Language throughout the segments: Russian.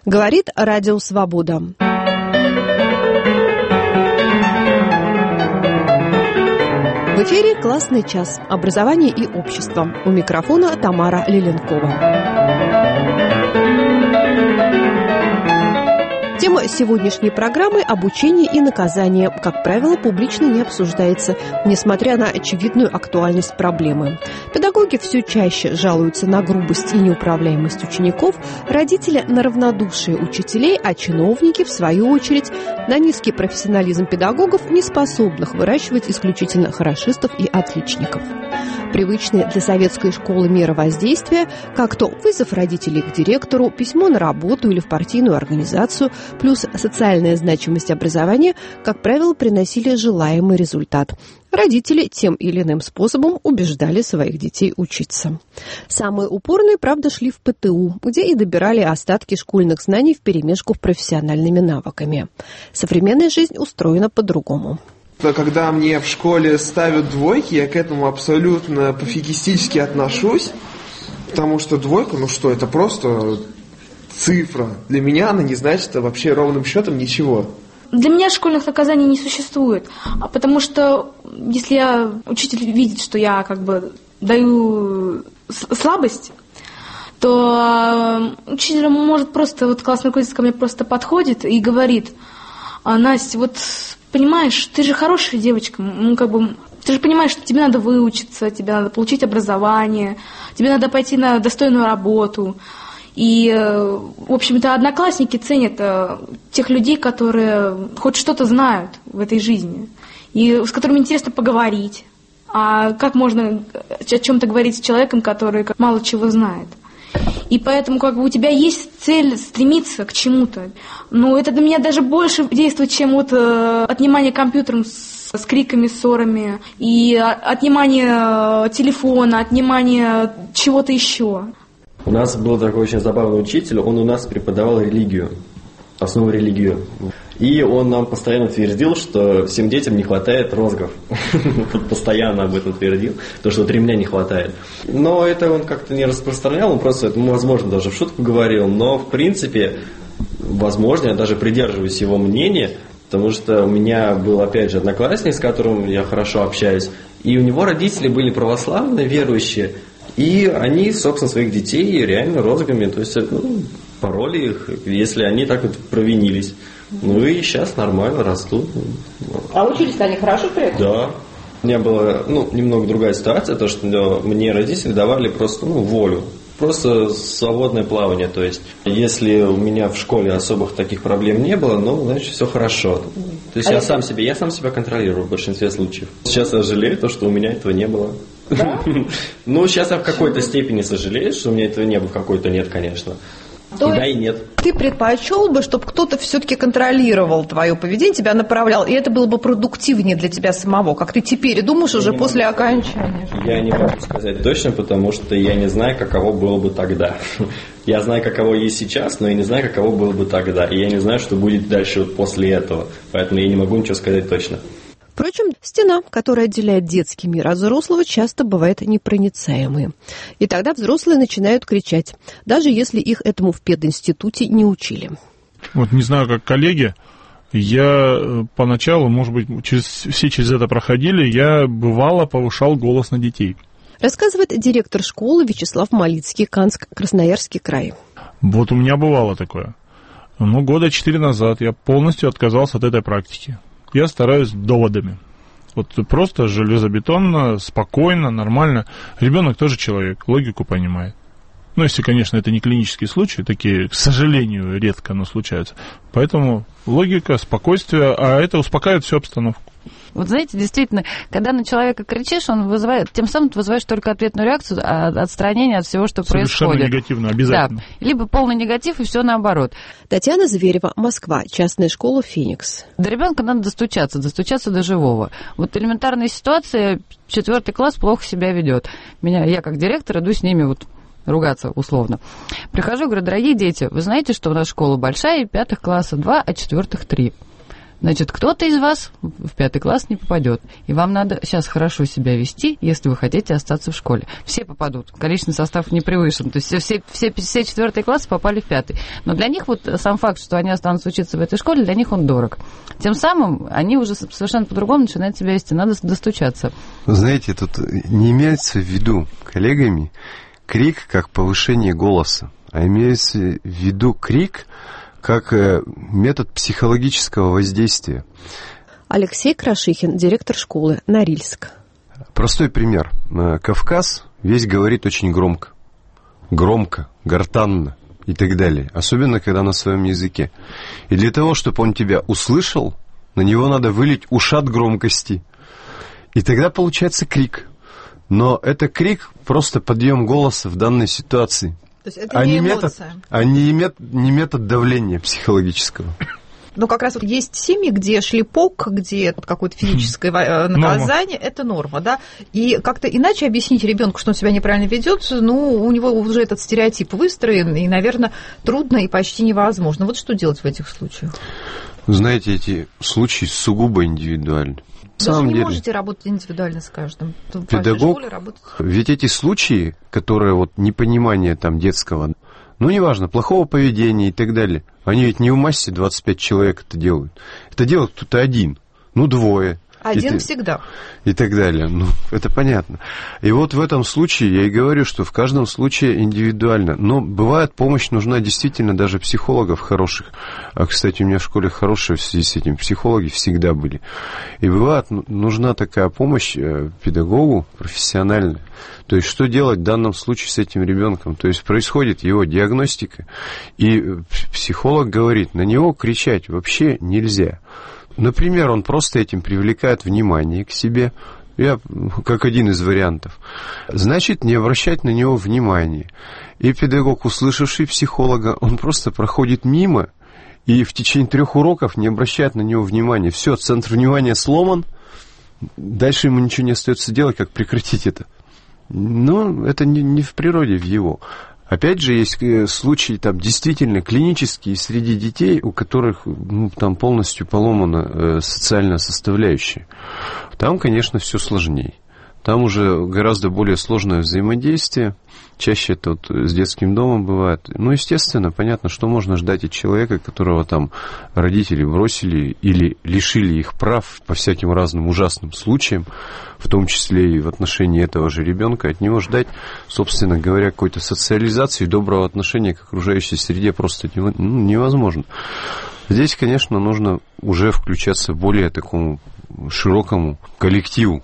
Говорит Радио Свобода. В эфире «Классный час. Образование и общество». У микрофона Тамара Лиленкова. Тема сегодняшней программы – обучение и наказание. Как правило, публично не обсуждается, несмотря на очевидную актуальность проблемы. Педагоги все чаще жалуются на грубость и неуправляемость учеников, родители – на равнодушие учителей, а чиновники, в свою очередь, на низкий профессионализм педагогов, не способных выращивать исключительно хорошистов и отличников. Привычные для советской школы меры воздействия, как то вызов родителей к директору, письмо на работу или в партийную организацию, плюс социальная значимость образования, как правило, приносили желаемый результат. Родители тем или иным способом убеждали своих детей учиться. Самые упорные, правда, шли в ПТУ, где и добирали остатки школьных знаний вперемешку с профессиональными навыками. Современная жизнь устроена по-другому. Когда мне в школе ставят двойки, я к этому абсолютно пофигистически отношусь, потому что двойка, это просто цифра. Для меня она не значит вообще ровным счетом ничего. Для меня школьных наказаний не существует, потому что если учитель видит, что я даю слабость, то учитель может просто, классный руководитель ко мне просто подходит и говорит: Настя, понимаешь, ты же хорошая девочка, ты же понимаешь, что тебе надо выучиться, тебе надо получить образование, тебе надо пойти на достойную работу. И, в общем-то, одноклассники ценят тех людей, которые хоть что-то знают в этой жизни, и с которыми интересно поговорить. А как можно о чем-то говорить с человеком, который мало чего знает? И поэтому у тебя есть цель стремиться к чему-то. Но это для меня даже больше действует, чем отнимание компьютером с криками, ссорами, и отнимание телефона, отнимание чего-то еще. У нас был такой очень забавный учитель, он у нас преподавал религию, основу религии. И он нам постоянно твердил, что всем детям не хватает розгов. Постоянно об этом твердил, что ремня не хватает. Но это он как-то не распространял, он просто, возможно, даже в шутку говорил. Но, в принципе, возможно, я даже придерживаюсь его мнения, потому что у меня был, опять же, одноклассник, с которым я хорошо общаюсь, и у него родители были православные, верующие, и они, собственно, своих детей реально розгами, то есть пороли их, если они так провинились. И сейчас нормально растут. А учились-то они хорошо при этом? Да. У меня была немного другая ситуация, то что мне родители давали просто волю. Просто свободное плавание. То есть, если у меня в школе особых таких проблем не было, значит, все хорошо. То есть, я сам себя контролирую в большинстве случаев. Сейчас я жалею, что у меня этого не было. Да? Сейчас я в какой-то степени сожалею, что у меня этого не было, в какой-то нет, конечно. Да и нет. Ты предпочел бы, чтобы кто-то все-таки контролировал твое поведение, тебя направлял, и это было бы продуктивнее для тебя самого, как ты теперь думаешь уже после окончания? Я не могу сказать точно, потому что я не знаю, каково было бы тогда. Я знаю, каково есть сейчас, но я не знаю, каково было бы тогда. И я не знаю, что будет дальше после этого. Поэтому я не могу ничего сказать точно. Впрочем, стена, которая отделяет детский мир от взрослого, часто бывает непроницаемой. И тогда взрослые начинают кричать, даже если их этому в пединституте не учили. Не знаю, как коллеги, я поначалу, может быть, все через это проходили, я бывало повышал голос на детей. Рассказывает директор школы Вячеслав Малицкий, Канск, Красноярский край. У меня бывало такое. 4 года назад я полностью отказался от этой практики. Я стараюсь доводами. Просто железобетонно, спокойно, нормально. Ребенок тоже человек, логику понимает. Если, конечно, это не клинические случаи, такие, к сожалению, редко, но случаются. Поэтому логика, спокойствие, а это успокаивает всю обстановку. Знаете, действительно, когда на человека кричишь, тем самым ты вызываешь только ответную реакцию, отстранение от всего, что происходит. Совершенно негативно, обязательно. Да. Либо полный негатив, и все наоборот. Татьяна Зверева, Москва, частная школа «Феникс». До ребенка надо достучаться до живого. Элементарная ситуация, 4 класс плохо себя ведет. Я как директор иду с ними ругаться условно. Прихожу, говорю: дорогие дети, вы знаете, что у нас школа большая, 5 классов 2, а 4 3. Значит, кто-то из вас в 5 класс не попадет. И вам надо сейчас хорошо себя вести, если вы хотите остаться в школе. Все попадут. Количественный состав не превышен. То есть все 4 классы попали в 5. Но для них вот сам факт, что они останутся учиться в этой школе, для них он дорог. Тем самым они уже совершенно по-другому начинают себя вести. Надо достучаться. Знаете, тут не имеется в виду коллегами крик как повышение голоса, а имеется в виду крик как метод психологического воздействия. Алексей Крашихин, директор школы Норильск. Простой пример. Кавказ весь говорит очень громко. Громко, гортанно и так далее. Особенно, когда на своем языке. И для того, чтобы он тебя услышал, на него надо вылить ушат громкости. И тогда получается крик. Но это крик просто подъем голоса в данной ситуации. То есть это не эмоция. Не метод давления психологического. Ну, как раз вот есть семьи, где шлепок, где какое-то физическое наказание, это норма, да? И как-то иначе объяснить ребенку, что он себя неправильно ведет, ну, у него уже этот стереотип выстроен, и, наверное, трудно и почти невозможно. Вот что делать в этих случаях? Вы знаете, эти случаи сугубо индивидуальны. Вы же не можете работать индивидуально с каждым. Педагог, ведь эти случаи, которые вот непонимание там детского, ну, неважно, плохого поведения и так далее, они ведь не в массе 25 человек это делают. Это делает кто-то один, ну, 2. Один всегда. И так далее. Ну, это понятно. И вот в этом случае я и говорю, что в каждом случае индивидуально. Но бывает, помощь нужна действительно даже психологов хороших. А, кстати, у меня в школе хорошие в связи с этим психологи всегда были. И бывает, нужна такая помощь педагогу профессиональная. То есть, что делать в данном случае с этим ребенком? То есть, происходит его диагностика, и психолог говорит, на него кричать вообще нельзя. Например, он просто этим привлекает внимание к себе, как один из вариантов. Значит, не обращать на него внимания. И педагог, услышавший психолога, он просто проходит мимо и в течение 3 уроков не обращает на него внимания. Все, центр внимания сломан, дальше ему ничего не остается делать, как прекратить это. Но это не в природе, в его. Опять же, есть случаи там действительно клинические среди детей, у которых там полностью поломана социальная составляющая. Там, конечно, все сложнее. Там уже гораздо более сложное взаимодействие. Чаще это вот с детским домом бывает. Ну, естественно, понятно, что можно ждать от человека, которого там родители бросили или лишили их прав по всяким разным ужасным случаям, в том числе и в отношении этого же ребенка. От него ждать, собственно говоря, какой-то социализации, доброго отношения к окружающей среде просто невозможно. Здесь, конечно, нужно уже включаться более такому широкому коллективу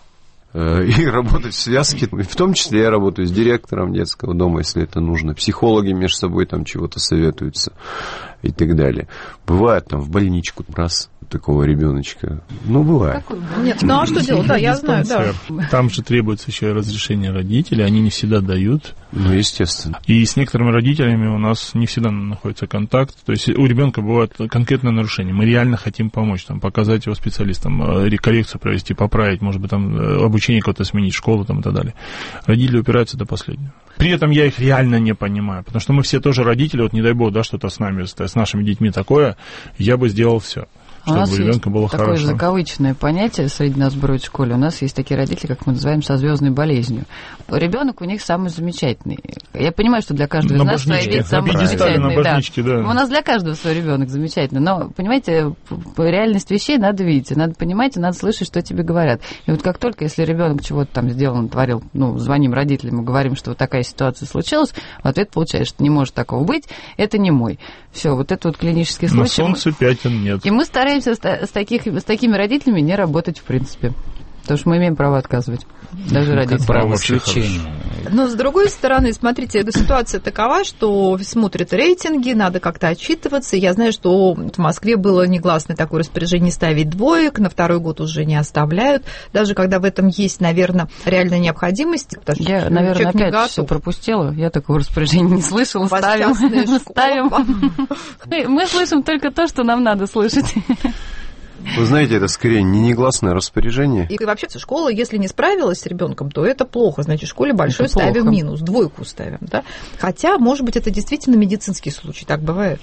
и работать в связке. В том числе я работаю с директором детского дома, если это нужно. Психологи между собой там чего-то советуются и так далее. Бывает там в больничку раз такого ребеночка. Ну, бывает. Нет, ну а что делать? Да, я знаю, да. Там же требуется еще разрешение родителей, они не всегда дают. Ну, естественно. И с некоторыми родителями у нас не всегда находится контакт. То есть у ребенка бывает конкретное нарушение. Мы реально хотим помочь, там, показать его специалистам, коррекцию провести, поправить, может быть, там, обучение кого-то сменить, школу там, и так далее. Родители упираются до последнего. При этом я их реально не понимаю, потому что мы все тоже родители, вот не дай бог, да, что-то с нами, с нашими детьми такое, я бы сделал все. У нас есть такое же закавыченное понятие среди нас бродит в школе. У нас есть такие родители, как мы называем, со звездной болезнью. Ребенок у них самый замечательный. Я понимаю, что для каждого из нас своя вид самый замечательный. Да. У нас для каждого свой ребенок замечательный. Но, понимаете, реальность вещей надо видеть, надо понимать, и надо слышать, что тебе говорят. И вот как только, если ребенок чего-то там сделал, натворил, звоним родителям и говорим, что вот такая ситуация случилась, в ответ получаешь, что не может такого быть, это не мой. Все, вот это вот клинический случай. На солнце пятен нет. И мы стараемся с такими родителями не работать в принципе. Потому что мы имеем право отказывать. Даже родителям. Право исключения. Но с другой стороны, смотрите, эта ситуация такова, что смотрят рейтинги, надо как-то отчитываться. Я знаю, что в Москве было негласное такое распоряжение не ставить двоек, на 2-й год уже не оставляют. Даже когда в этом есть, наверное, реальная необходимость. Я, наверное, опять все пропустила. Я такого распоряжения не слышала. Ставим. Мы слышим только то, что нам надо слышать. Вы знаете, это скорее не негласное распоряжение. И вообще школа, если не справилась с ребенком, то это плохо. Значит, в школе большой ставим минус, 2 ставим. Да? Хотя, может быть, это действительно медицинский случай. Так бывает.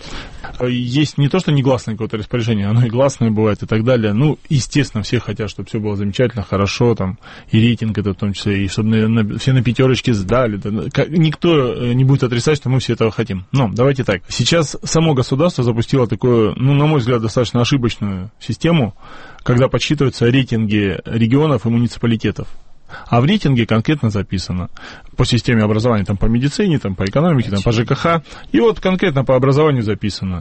Есть не то, что негласное какое-то распоряжение, оно и гласное бывает и так далее. Ну, естественно, все хотят, чтобы все было замечательно, хорошо, там, и рейтинг это в том числе, и чтобы все на 5 сдали. Да. Никто не будет отрицать, что мы все этого хотим. Но давайте так. Сейчас само государство запустило такую, ну, на мой взгляд, достаточно ошибочную систему, когда подсчитываются рейтинги регионов и муниципалитетов. А в рейтинге конкретно записано по системе образования, там, по медицине, там, по экономике, там, по ЖКХ, и вот конкретно по образованию записано.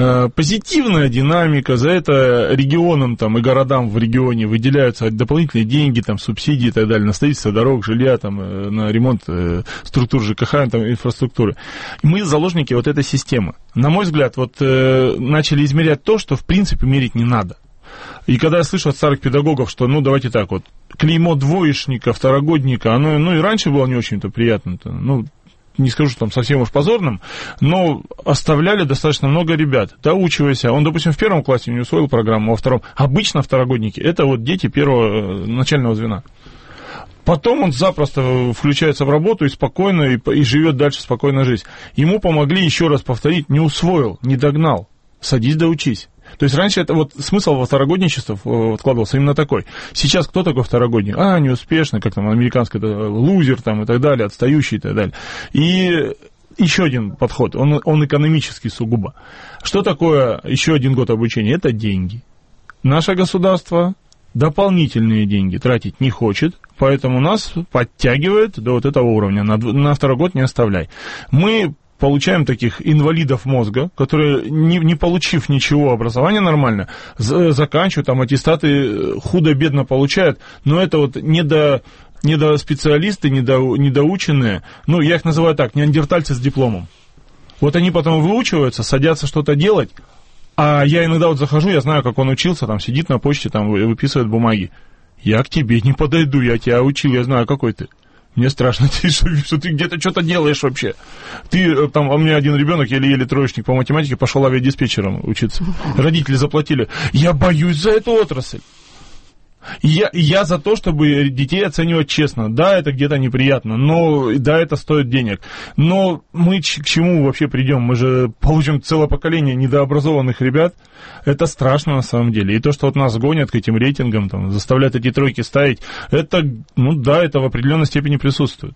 Позитивная динамика, за это регионам там, и городам в регионе выделяются дополнительные деньги, там, субсидии и так далее, на строительство дорог, жилья, там, на ремонт структур ЖКХ, там, инфраструктуры. Мы заложники вот этой системы. На мой взгляд, вот начали измерять то, что в принципе мерить не надо. И когда я слышу от старых педагогов, что, ну, давайте так вот, клеймо двоечника, второгодника, оно, ну, и раньше было не очень-то приятно-то, ну, не скажу, что там совсем уж позорным, но оставляли достаточно много ребят, доучивайся. Он, допустим, в 1 классе не усвоил программу, а во 2. Обычно второгодники — это вот дети 1 начального звена. Потом он запросто включается в работу и спокойно, и живет дальше спокойно жизнь. Ему помогли еще раз повторить, не усвоил, не догнал. Садись да учись. То есть раньше это вот смысл во второгодничество вкладывался именно такой. Сейчас кто такой второгодник? Неуспешный, как там американский, лузер там и так далее, отстающий и так далее. И еще один подход, он экономический сугубо. Что такое еще 1 год обучения? Это деньги. Наше государство дополнительные деньги тратить не хочет, поэтому нас подтягивает до вот этого уровня. На 2 год не оставляй. Мы получаем таких инвалидов мозга, которые, не получив ничего образования нормально, заканчивают, там аттестаты худо-бедно получают, но это вот недоспециалисты, недоученные, ну, я их называю так, неандертальцы с дипломом. Вот они потом выучиваются, садятся что-то делать, а я иногда вот захожу, я знаю, как он учился, там сидит на почте, там выписывает бумаги. Я к тебе не подойду, я тебя учил, я знаю, какой ты. Мне страшно, что ты где-то что-то делаешь вообще. Ты, там, у меня один ребенок, еле-еле 3 по математике, пошел авиадиспетчером учиться. Родители заплатили. Я боюсь за эту отрасль. Я за то, чтобы детей оценивать честно. Да, это где-то неприятно, но да, это стоит денег. Но мы к чему вообще придем? Мы же получим целое поколение недообразованных ребят. Это страшно на самом деле. И то, что вот нас гонят к этим рейтингам, там, заставляют эти 3 ставить, это, ну да, это в определенной степени присутствует.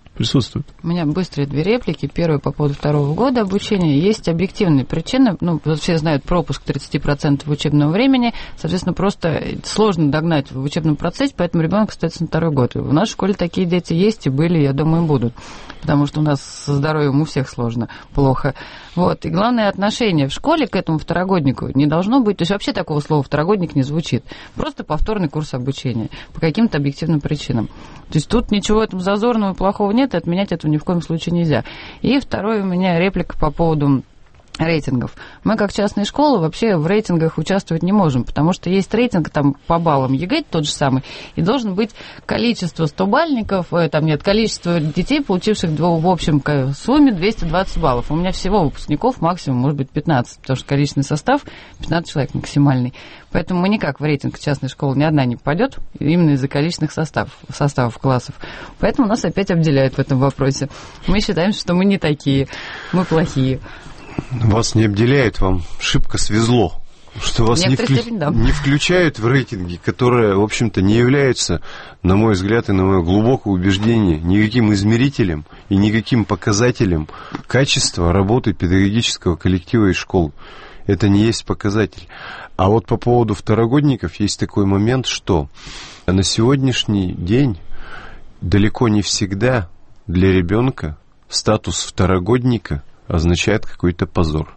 У меня быстрые 2 реплики. Первая по поводу 2 года обучения. Есть объективные причины. Ну, все знают пропуск 30% учебного времени. Соответственно, просто сложно догнать в учебном процессе, поэтому ребенок остается на 2 год. В нашей школе такие дети есть и были, я думаю, и будут. Потому что у нас со здоровьем у всех сложно, плохо. Вот. И главное, отношение в школе к этому второгоднику не должно быть. То есть вообще такого слова второгодник не звучит. Просто повторный курс обучения по каким-то объективным причинам. То есть тут ничего в этом зазорного и плохого нет, и отменять этого ни в коем случае нельзя. И второе у меня реплика по поводу рейтингов. Мы, как частные школы, вообще в рейтингах участвовать не можем, потому что есть рейтинг там по баллам ЕГЭ, тот же самый, и должен быть количество 100-бальников, там нет, количество детей, получивших в общем сумме 220 баллов. У меня всего выпускников максимум может быть 15, потому что количественный состав 15 человек максимальный. Поэтому мы никак в рейтинг частной школы ни одна не попадет, именно из-за количественных составов классов. Поэтому нас опять обделяют в этом вопросе. Мы считаем, что мы не такие, мы плохие. Вас не обделяет, вам шибко свезло, что вас не включают в рейтинги, которые, в общем-то, не являются, на мой взгляд и на мое глубокое убеждение, никаким измерителем и никаким показателем качества работы педагогического коллектива и школ. Это не есть показатель. А вот по поводу второгодников есть такой момент, что на сегодняшний день далеко не всегда для ребенка статус второгодника означает какой-то позор.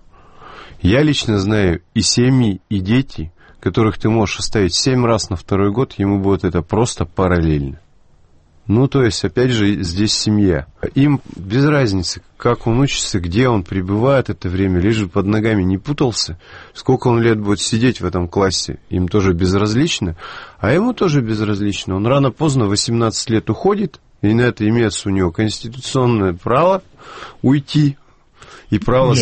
Я лично знаю и семьи, и дети, которых ты можешь оставить 7 раз на 2 год, ему будет это просто параллельно. Ну, то есть, опять же, здесь семья. Им без разницы, как он учится, где он пребывает это время, лишь бы под ногами не путался, сколько он лет будет сидеть в этом классе, им тоже безразлично, а ему тоже безразлично. Он рано-поздно, 18 лет уходит, и на это имеется у него конституционное право уйти. И право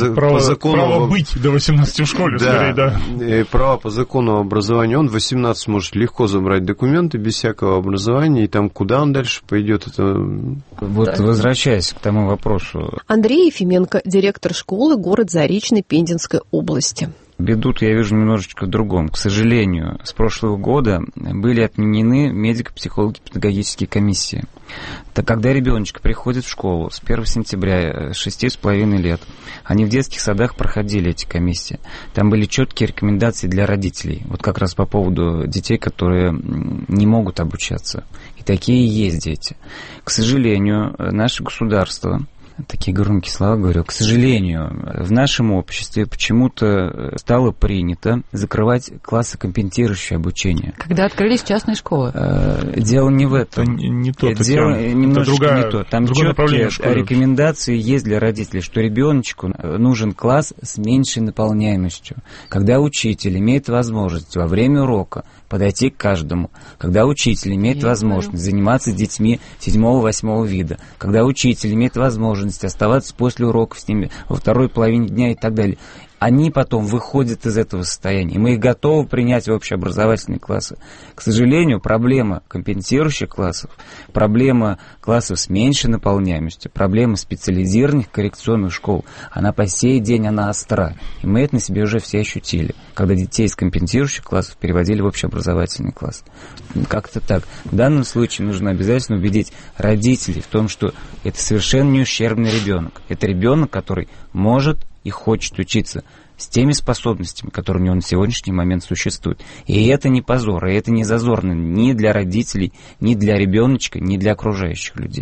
быть до 18 в школе, скорее, да. И право по закону об образовании, он в 18 может легко забрать документы без всякого образования, и там куда он дальше пойдет, это... Вот возвращаясь к тому вопросу. Андрей Ефименко, директор школы, город Заречный, Пензенской области. Беду-то я вижу немножечко в другом. К сожалению, с прошлого года были отменены медико-психологи-педагогические комиссии. Так когда ребеночек приходит в школу с 1 сентября, 6,5 лет, они в детских садах проходили эти комиссии. Там были четкие рекомендации для родителей. Вот как раз по поводу детей, которые не могут обучаться. И такие есть дети. К сожалению, наше государство... Такие громкие слова говорю. К сожалению, в нашем обществе почему-то стало принято закрывать классы, компенсирующие обучение. Когда открылись частные школы. Дело не в этом. Это не то. Дело немножечко не то. Там четкие рекомендации есть для родителей, что ребеночку нужен класс с меньшей наполняемостью. Когда учитель имеет возможность во время урока подойти к каждому, когда учитель имеет возможность заниматься с детьми 7-8 вида, когда учитель имеет возможность оставаться после уроков с ними во второй половине дня и так далее. Они потом выходят из этого состояния, и мы их готовы принять в общеобразовательные классы. К сожалению, проблема компенсирующих классов, проблема классов с меньшей наполняемостью, проблема специализированных коррекционных школ, она по сей день остра. И мы это на себе уже все ощутили, когда детей из компенсирующих классов переводили в общеобразовательный класс. Как-то так. В данном случае нужно обязательно убедить родителей в том, что это совершенно не ущербный ребенок. Это ребенок, который может и хочет учиться с теми способностями, которые у него на сегодняшний момент существуют. И это не позор, и это не зазорно ни для родителей, ни для ребеночка, ни для окружающих людей.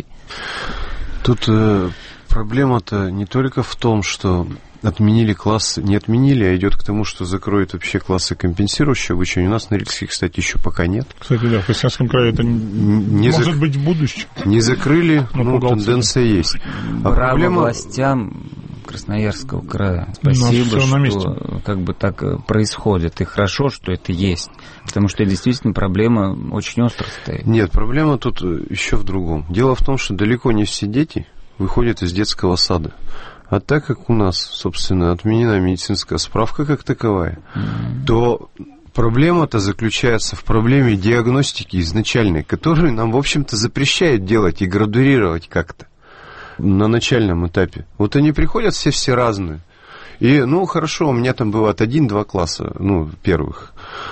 Тут проблема-то не только в том, что отменили классы, не отменили, а идет к тому, что закроют вообще классы компенсирующего обучения. У нас на Норильске, кстати, еще пока нет. Кстати, да, в Красноярском крае это может быть в будущем. Не закрыли, но тенденция есть. А проблема властям Красноярского края. Спасибо, что как бы так происходит. И хорошо, что это есть. Потому что действительно проблема очень остро стоит. Нет, проблема тут еще в другом. Дело в том, что далеко не все дети выходят из детского сада. А так как у нас, собственно, отменена медицинская справка как таковая, то проблема-то заключается в проблеме диагностики изначальной, которую нам, в общем-то, запрещают делать и градуировать как-то на начальном этапе. Вот они приходят все разные. И, хорошо, у меня там бывает 1-2 класса, первых.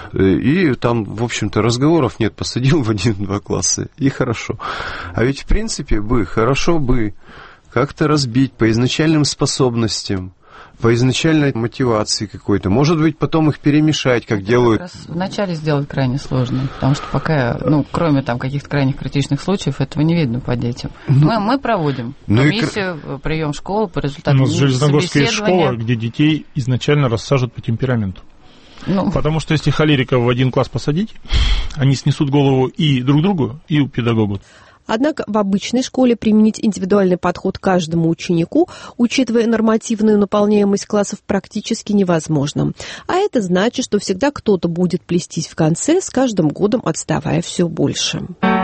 И там, в общем-то, разговоров нет, посадил в 1-2 класса, и хорошо. А ведь, в принципе, хорошо бы как-то разбить по изначальным способностям, по изначальной мотивации какой-то. Может быть, потом их перемешать, как делают. Как раз вначале сделать крайне сложно, потому что пока, кроме там каких-то крайних критичных случаев, этого не видно по детям. Мы проводим комиссию, прием в школу по результатам. У нас Железногорская школа, где детей изначально рассаживают по темпераменту. Потому что если холериков в один класс посадить, они снесут голову и друг другу, и педагогу. Однако в обычной школе применить индивидуальный подход к каждому ученику, учитывая нормативную наполняемость классов, практически невозможно. А это значит, что всегда кто-то будет плестись в конце, с каждым годом отставая все больше.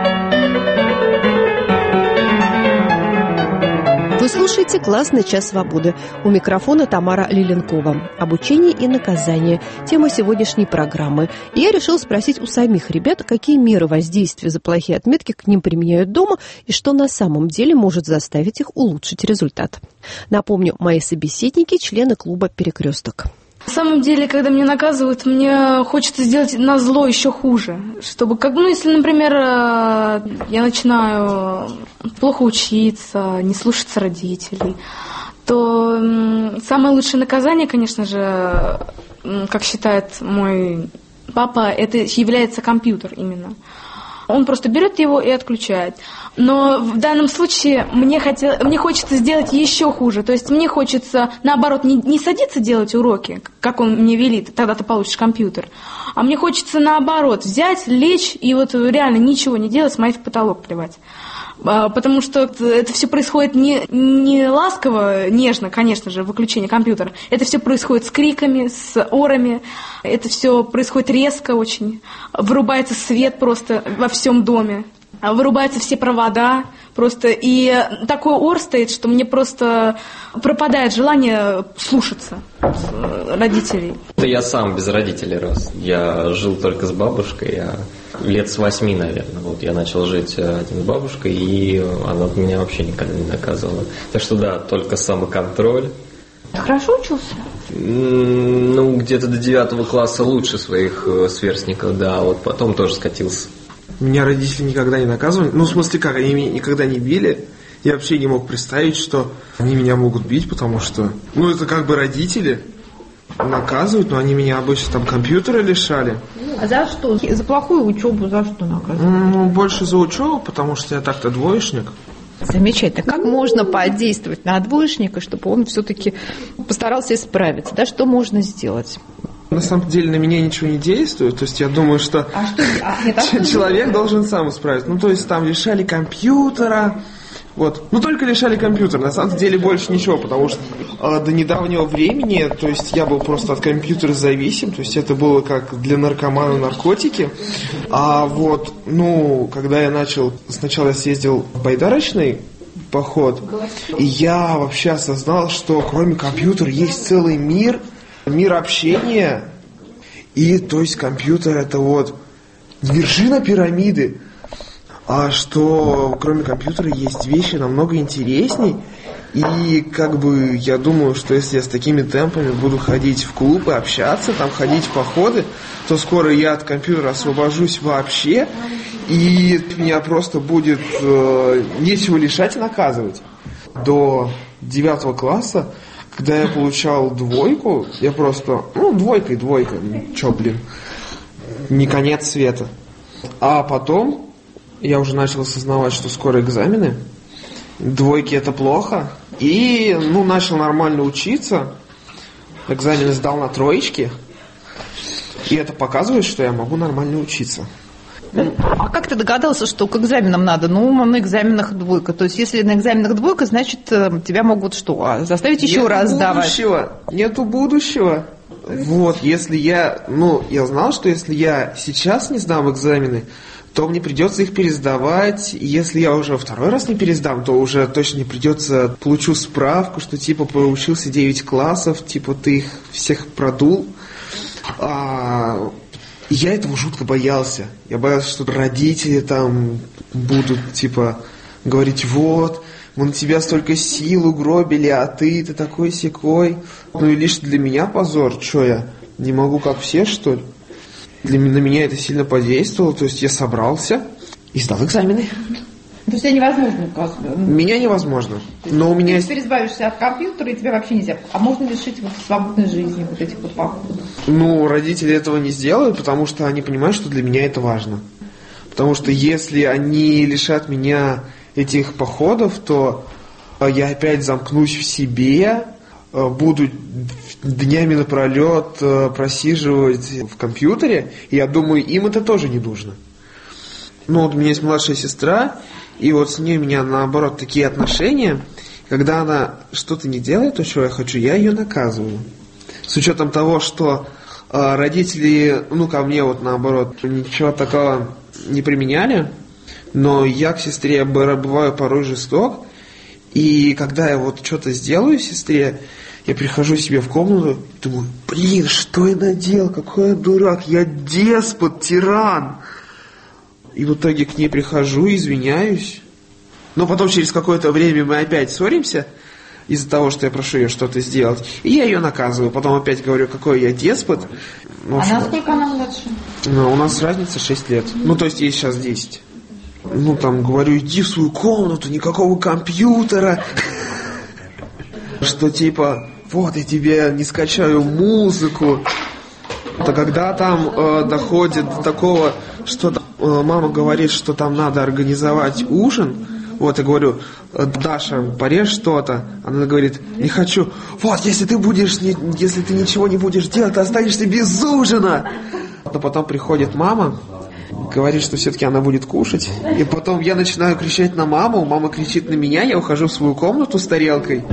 Вы слушаете «Классный час свободы». У микрофона Тамара Лиленкова. Обучение и наказание. Тема сегодняшней программы. И я решила спросить у самих ребят, какие меры воздействия за плохие отметки к ним применяют дома и что на самом деле может заставить их улучшить результат. Напомню, мои собеседники – члены клуба «Перекресток». На самом деле, когда меня наказывают, мне хочется сделать назло еще хуже. Чтобы, если, например, я начинаю плохо учиться, не слушаться родителей, то самое лучшее наказание, конечно же, как считает мой папа, это является компьютер именно. Он просто берет его и отключает. Но в данном случае мне хочется сделать еще хуже. То есть мне хочется, наоборот, не садиться делать уроки, как он мне велит, тогда ты получишь компьютер. А мне хочется, наоборот, взять, лечь и реально ничего не делать, смотреть в потолок, плевать. Потому что это все происходит не ласково, нежно, конечно же, выключение компьютера. Это все происходит с криками, с орами. Это все происходит резко очень. Вырубается свет просто во всем доме. вырубаются все провода, просто, и такой ор стоит, что мне просто пропадает желание слушаться родителей. Я сам без родителей рос. Я жил только с бабушкой, я лет с 8, наверное. Вот я начал жить один с бабушкой, и она меня вообще никогда не наказывала. Так что да, только самоконтроль. Ты хорошо учился? Ну, где-то до 9 класса лучше своих сверстников, да, вот потом тоже скатился. Меня родители никогда не наказывали. Ну, в смысле как, они меня никогда не били. Я вообще не мог представить, что они меня могут бить, потому что... Ну, это как бы родители наказывают, но они меня обычно там компьютера лишали. А за что? За плохую учебу за что наказывают? Ну, больше за учебу, потому что я так-то двоечник. Замечательно. Как можно подействовать на двоечника, чтобы он все-таки постарался исправиться? Да, что можно сделать? На самом деле на меня ничего не действует. То есть я думаю, что человек должен сам исправиться. Ну, то есть там лишали компьютера. Вот. Ну, только лишали компьютера. На самом деле больше ничего, потому что до недавнего времени, то есть я был просто от компьютера зависим. То есть это было как для наркомана наркотики. А вот, ну, когда я начал... Сначала я съездил в байдарочный поход, и я вообще осознал, что кроме компьютера есть целый мир общения. И, то есть, компьютер это вот вершина пирамиды. А что кроме компьютера есть вещи намного интересней. И как бы я думаю, что если я с такими темпами буду ходить в клубы, общаться, там ходить в походы, то скоро я от компьютера освобожусь вообще, и меня просто будет нечего лишать и наказывать. До 9 класса, когда я получал двойку, я просто, двойка, чё, блин, не конец света. А потом я уже начал осознавать, что скоро экзамены, двойки это плохо, и, начал нормально учиться, экзамены сдал на троечки, и это показывает, что я могу нормально учиться. А как ты догадался, что к экзаменам надо? На экзаменах двойка. То есть, если на экзаменах двойка, значит, тебя могут что? Заставить еще раз сдавать? Нету будущего. Вот, если я знал, что если я сейчас не сдам экзамены, то мне придется их пересдавать. И если я уже второй раз не пересдам, то уже точно не придется. Получу справку, что типа поучился 9 классов, типа ты их всех продул. Я этого жутко боялся. Я боялся, что родители там будут, типа, говорить, вот, мы на тебя столько сил угробили, а ты такой-сякой. Ну и лишь для меня позор. Что я, не могу как все, что ли? На меня это сильно подействовало. То есть я собрался и сдал экзамены. То есть тебя невозможно указывать? Меня невозможно. Но у меня... Ты теперь избавишься от компьютера, и тебя вообще нельзя. А можно лишить свободной жизни, вот этих вот походов? Родители этого не сделают, потому что они понимают, что для меня это важно. Потому что если они лишат меня этих походов, то я опять замкнусь в себе, буду днями напролет просиживать в компьютере, и я думаю, им это тоже не нужно. Вот у меня есть младшая сестра, и вот с ней у меня, наоборот, такие отношения, когда она что-то не делает, то, чего я хочу, я ее наказываю. С учетом того, что родители, ко мне вот наоборот, ничего такого не применяли, но я к сестре бываю порой жесток, и когда я вот что-то сделаю сестре, я прихожу себе в комнату и думаю, блин, что я наделал, какой я дурак, я деспот, тиран. И в итоге к ней прихожу, извиняюсь. Но потом через какое-то время мы опять ссоримся из-за того, что я прошу ее что-то сделать. И я ее наказываю. Потом опять говорю, какой я деспот. Насколько она младше? У нас разница 6 лет. То есть ей сейчас 10. Говорю, иди в свою комнату, никакого компьютера. Что типа, вот я тебе не скачаю музыку. То когда там доходит до такого, что мама говорит, что там надо организовать ужин, вот я говорю, Даша, порежь что-то. Она говорит, не хочу. Вот, если ты ничего не будешь делать, ты останешься без ужина. Но потом приходит мама, говорит, что все-таки она будет кушать. И потом я начинаю кричать на маму, мама кричит на меня, я ухожу в свою комнату с тарелкой.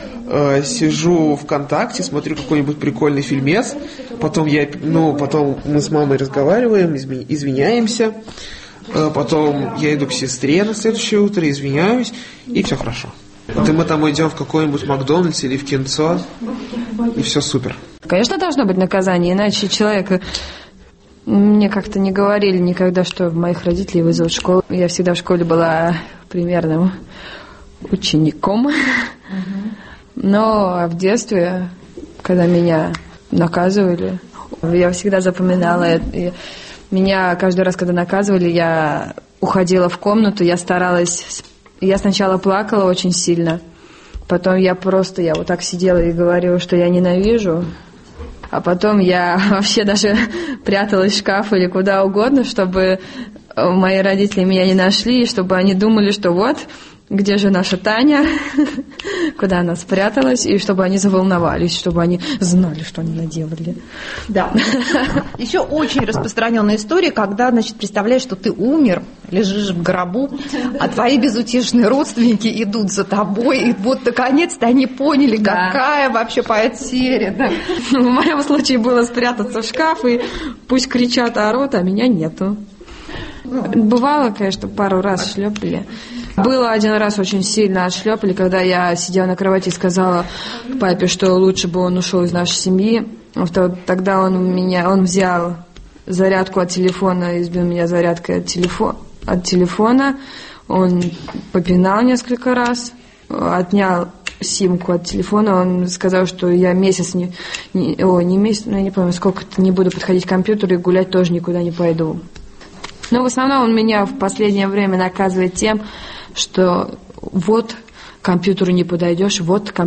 Сижу ВКонтакте, смотрю какой-нибудь прикольный фильмец, потом мы с мамой разговариваем, извиняемся, Потом я иду к сестре на следующее утро, извиняюсь, и все хорошо. Да мы там идем в какой-нибудь Макдональдс или в кинцо, и все супер. Конечно, должно быть наказание, иначе человек... Мне как-то не говорили никогда, что моих родителей вызовут в школу. Я всегда в школе была примерным учеником. Но в детстве, когда меня наказывали, я всегда запоминала. Меня каждый раз, когда наказывали, я уходила в комнату, я старалась... Я сначала плакала очень сильно, потом я вот так сидела и говорила, что я ненавижу. А потом я вообще даже пряталась в шкаф или куда угодно, чтобы мои родители меня не нашли, и чтобы они думали, что вот, где же наша Таня, куда она спряталась, и чтобы они заволновались, чтобы они знали, что они наделали. Да. Еще очень распространенная история, когда, значит, представляешь, что ты умер, лежишь в гробу, а твои безутешные родственники идут за тобой, и вот наконец-то они поняли, какая вообще потеря. Да. В моем случае было спрятаться в шкаф, и пусть кричат, орут, а меня нету. Бывало, конечно, пару раз шлепали. Было один раз очень сильно отшлепали, когда я сидела на кровати и сказала папе, что лучше бы он ушел из нашей семьи. Тогда он взял зарядку от телефона, избил меня зарядкой от телефона. Он попинал несколько раз, отнял симку от телефона. Он сказал, что я месяц, я не помню, сколько-то не буду подходить к компьютеру и гулять тоже никуда не пойду. Но в основном он меня в последнее время наказывает тем, что вот к компьютеру не подойдешь,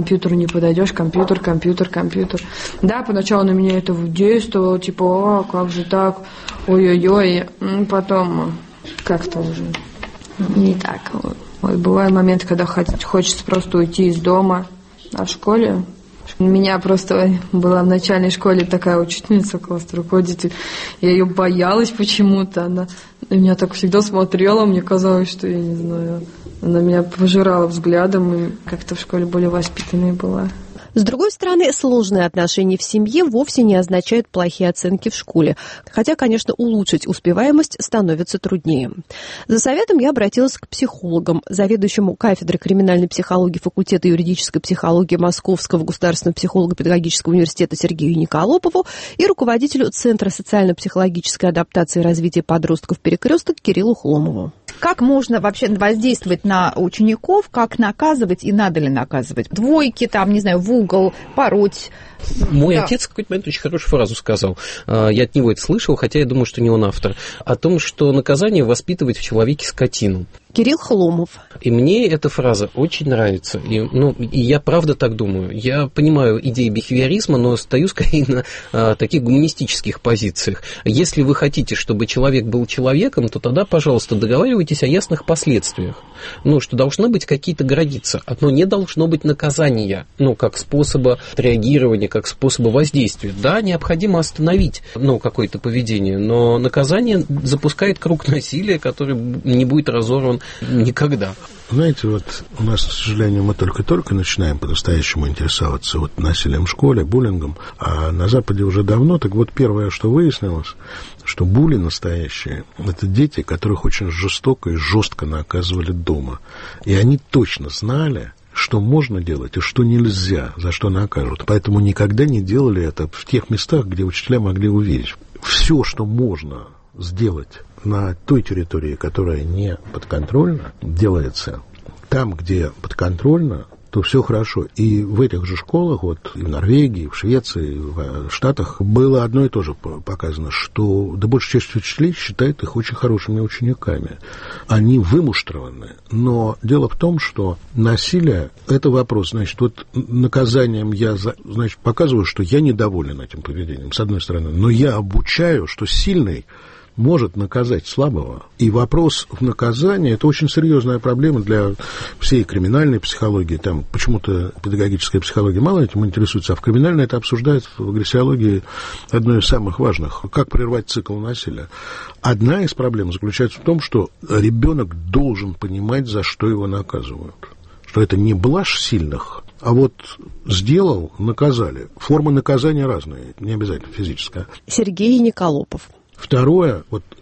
компьютер. Да, поначалу на меня это действовало, типа, как же так, ой-ой-ой, потом как-то уже не так. Вот бывают моменты, когда хочется просто уйти из дома, а в школе... У меня просто была в начальной школе такая учительница, классный руководитель. Я ее боялась почему-то. Она на меня так всегда смотрела. Мне казалось, что, я не знаю, она меня пожирала взглядом. И как-то в школе более воспитанной была. С другой стороны, сложные отношения в семье вовсе не означают плохие оценки в школе. Хотя, конечно, улучшить успеваемость становится труднее. За советом я обратилась к психологам, заведующему кафедрой криминальной психологии факультета юридической психологии Московского государственного психолого-педагогического университета Сергею Николопову и руководителю Центра социально-психологической адаптации и развития подростков «Перекресток» Кириллу Хломову. Как можно вообще воздействовать на учеников, как наказывать и надо ли наказывать? Двойки, там, не знаю, в угол, пороть. Мой отец в какой-то момент очень хорошую фразу сказал. Я от него это слышал, хотя я думаю, что не он автор. О том, что наказание воспитывает в человеке скотину. Кирилл Хломов. И мне эта фраза очень нравится. И я правда так думаю. Я понимаю идеи бихевиоризма, но стою скорее на таких гуманистических позициях. Если вы хотите, чтобы человек был человеком, то тогда, пожалуйста, договаривайтесь о ясных последствиях. Что должны быть какие-то границы. Но не должно быть наказания, как способа реагирования, как способа воздействия. Да, необходимо остановить какое-то поведение, но наказание запускает круг насилия, который не будет разорван никогда. Знаете, вот у нас, к сожалению, мы только-только начинаем по-настоящему интересоваться насилием в школе, буллингом, а на Западе уже давно. Так вот, первое, что выяснилось, что були настоящие – это дети, которых очень жестоко и жестко наказывали дома. И они точно знали, что можно делать и что нельзя, за что накажут. Поэтому никогда не делали это в тех местах, где учителя могли увидеть. Все, что можно сделать на той территории, которая не подконтрольна, делается. Там, где подконтрольно, то все хорошо. И в этих же школах, и в Норвегии, и в Швеции, и в Штатах, было одно и то же показано, что большая часть учителей считает их очень хорошими учениками. Они вымуштрованы. Но дело в том, что насилие – это вопрос. Значит, наказанием я, показываю, что я недоволен этим поведением, с одной стороны, но я обучаю, что сильный может наказать слабого. И вопрос в наказании – это очень серьезная проблема для всей криминальной психологии. Там почему-то педагогическая психология мало этим интересуется, а в криминальной это обсуждают в агрессиологии одно из самых важных. Как прервать цикл насилия? Одна из проблем заключается в том, что ребенок должен понимать, за что его наказывают. Что это не блажь сильных, а сделал – наказали. Формы наказания разные, не обязательно физическая. Сергей Николопов. Второе,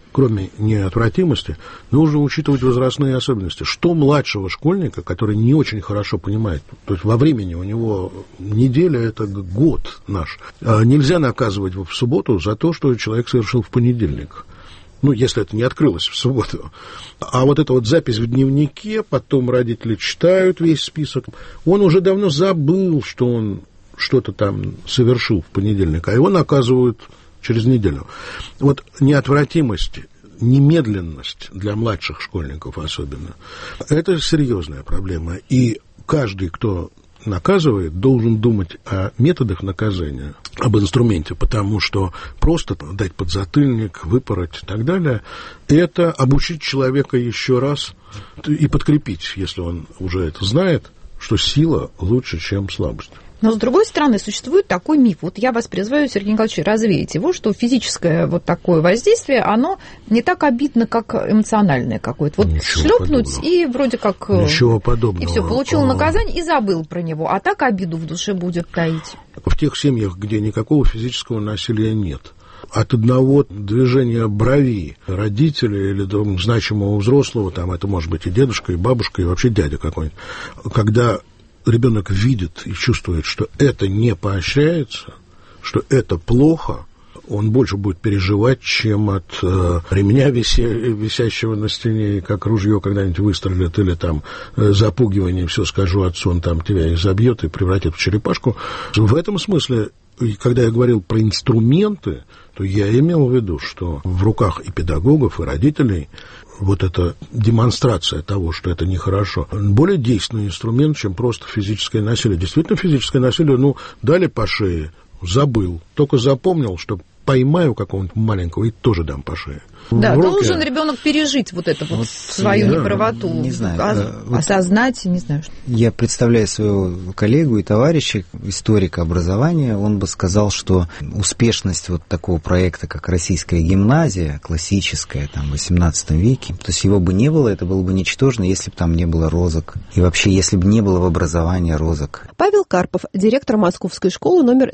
кроме неотвратимости, нужно учитывать возрастные особенности. Что младшего школьника, который не очень хорошо понимает, то есть во времени у него неделя – это год наш, нельзя наказывать в субботу за то, что человек совершил в понедельник. Ну, если это не открылось в субботу. А вот эта вот запись в дневнике, потом родители читают весь список, он уже давно забыл, что он что-то там совершил в понедельник, а его наказывают через неделю. Вот неотвратимость, немедленность для младших школьников особенно, это серьезная проблема. И каждый, кто наказывает, должен думать о методах наказания, об инструменте, потому что просто дать подзатыльник, выпороть и так далее, это обучить человека еще раз и подкрепить, если он уже это знает, что сила лучше, чем слабость. Но, с другой стороны, существует такой миф. Вот я вас призываю, Сергей Николаевич, развеять его, что физическое вот такое воздействие, оно не так обидно, как эмоциональное какое-то. Вот шлепнуть и вроде как... Ничего подобного. И все, получил наказание и забыл про него. А так обиду в душе будет таить. В тех семьях, где никакого физического насилия нет, от одного движения брови родителя или значимого взрослого, там это может быть и дедушка, и бабушка, и вообще дядя какой-нибудь, когда ребенок видит и чувствует, что это не поощряется, что это плохо, он больше будет переживать, чем от ремня, висящего на стене, и как ружье когда-нибудь выстрелит, или там запугивание, все скажу отцу, он там тебя изобьет и превратит в черепашку. В этом смысле, когда я говорил про инструменты, то я имел в виду, что в руках и педагогов, и родителей вот эта демонстрация того, что это нехорошо, более действенный инструмент, чем просто физическое насилие. Действительно, физическое насилие, дали по шее, забыл, только запомнил, что поймаю какого-нибудь маленького и тоже дам по шее. Да, должен ребенок пережить вот это вот свою неправоту, не знаю, осознать, не знаю. Я представляю своего коллегу и товарища, историка образования, он бы сказал, что успешность вот такого проекта, как российская гимназия, классическая, там, в XVIII веке, то есть его бы не было, это было бы ничтожно, если бы там не было розок, и вообще, если бы не было в образовании розок. Павел Карпов, директор Московской школы номер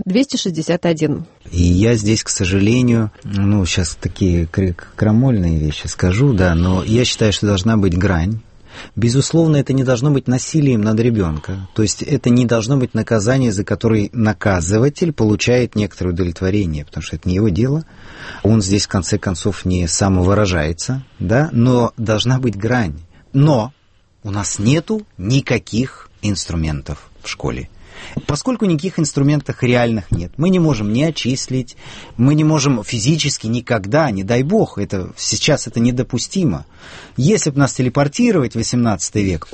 261. И я здесь, к сожалению, сейчас такие крамольные вещи скажу, да, но я считаю, что должна быть грань. Безусловно, это не должно быть насилием над ребенком. То есть это не должно быть наказание, за которое наказыватель получает некоторое удовлетворение, потому что это не его дело. Он здесь, в конце концов, не самовыражается, да, но должна быть грань. Но у нас нету никаких инструментов в школе. Поскольку никаких инструментов реальных нет, мы не можем ни отчислить, мы не можем физически никогда, не дай бог, сейчас это недопустимо. Если бы нас телепортировать в 18 век,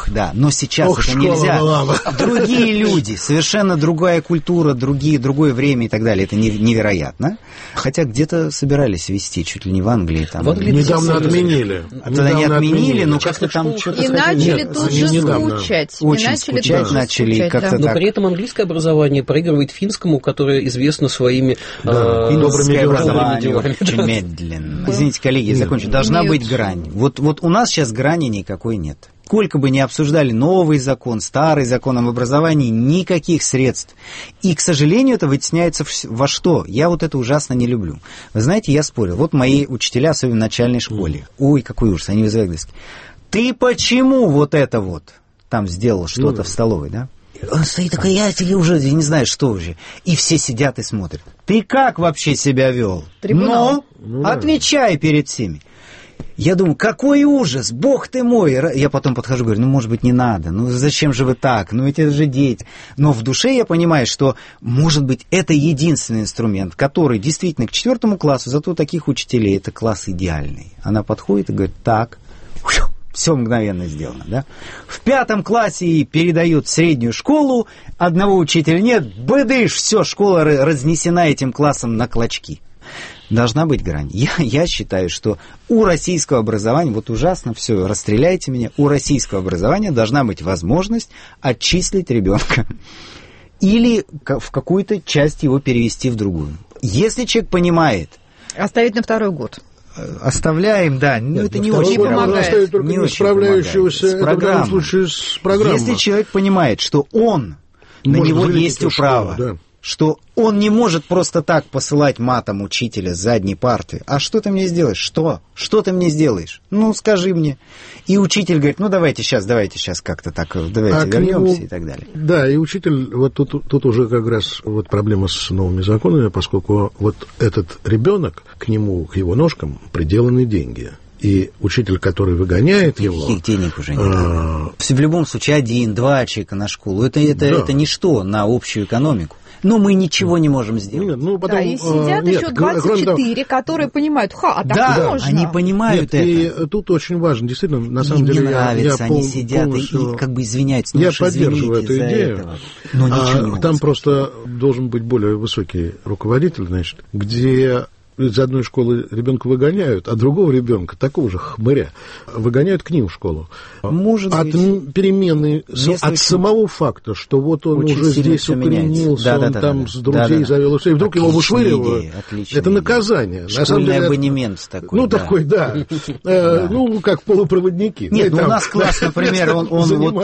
но сейчас это нельзя. Другие люди, совершенно другая культура, другое время и так далее, это невероятно. Хотя где-то собирались вести, чуть ли не в Англии. Там, недавно отменили. Тогда не отменили, но как-то там что-то... И начали тут же скучать. Очень скучать начали, как-то так. Но при этом английское образование проигрывает финскому, которое известно своими добрыми делами. Очень медленно. Извините, коллеги, я закончу. Должна быть грань. Вот у нас сейчас грани никакой нет. Сколько бы ни обсуждали новый закон, старый закон об образовании, никаких средств. И, к сожалению, это вытесняется во что? Я вот это ужасно не люблю. Вы знаете, я спорил. Вот мои учителя, особенно в начальной школе. Ой, какой ужас, они вызывают доски. Ты почему вот это вот там сделал что-то в столовой, да? Он стоит такой, я уже не знаю, что уже. И все сидят и смотрят. Ты как вообще себя вел? Трибунал. Отвечай перед всеми. Я думаю, какой ужас, бог ты мой. Я потом подхожу, говорю, может быть, не надо, зачем же вы так, ведь это же дети. Но в душе я понимаю, что, может быть, это единственный инструмент, который действительно к 4 классу, зато таких учителей, это класс идеальный. Она подходит и говорит, так, все мгновенно сделано, да. В 5 классе передают в среднюю школу, одного учителя нет, быдыш, все, школа разнесена этим классом на клочки. Должна быть грань. Я считаю, что у российского образования, вот ужасно все, расстреляйте меня, у российского образования должна быть возможность отчислить ребенка или в какую-то часть его перевести в другую. Если человек понимает... Оставить на 2-й год. Оставляем, да, это не очень помогает. Не очень справляющегося, это в данном случае с программой. Если человек понимает, что он, на него есть управа, что он не может просто так посылать матом учителя с задней парты. А что ты мне сделаешь? Что? Что ты мне сделаешь? Ну, скажи мне. И учитель говорит, ну, давайте сейчас как-то так, давайте вернемся и так далее. Да, и учитель, вот тут уже как раз вот проблема с новыми законами, поскольку вот этот ребенок, к его ножкам приделаны деньги. И учитель, который выгоняет его... Их денег уже нет. В любом случае 1-2 чека на школу. Это ничто на общую экономику. Но мы ничего не можем сделать. Ну, потом, да, и сидят еще 24, которые понимают, а так да, можно. Они понимают это. И тут очень важно, действительно, на самом деле, нравится, они сидят и как бы извиняются. Я поддерживаю эту идею. Но ничего не там просто должен быть более высокий руководитель, значит, где... Из одной школы ребенка выгоняют, а другого ребенка, такого же хмыря, выгоняют к ним в школу. Может от перемены, от самого факта, что вот он уже здесь укоренился, он там с друзей завел, и вдруг его вышвыривают. Это наказание. Школьный абонемент такой. Ну, такой, да. Ну, как полупроводники. Нет, у нас класс, например, он